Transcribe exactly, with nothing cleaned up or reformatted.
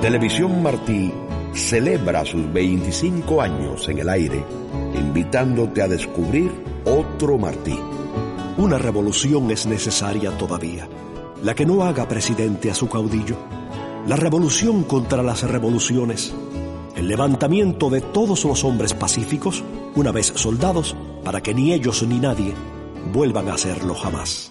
Televisión Martí celebra sus veinticinco años en el aire, invitándote a descubrir otro Martí. Una revolución es necesaria todavía, la que no haga presidente a su caudillo. La revolución contra las revoluciones. El levantamiento de todos los hombres pacíficos, una vez soldados, para que ni ellos ni nadie vuelvan a hacerlo jamás.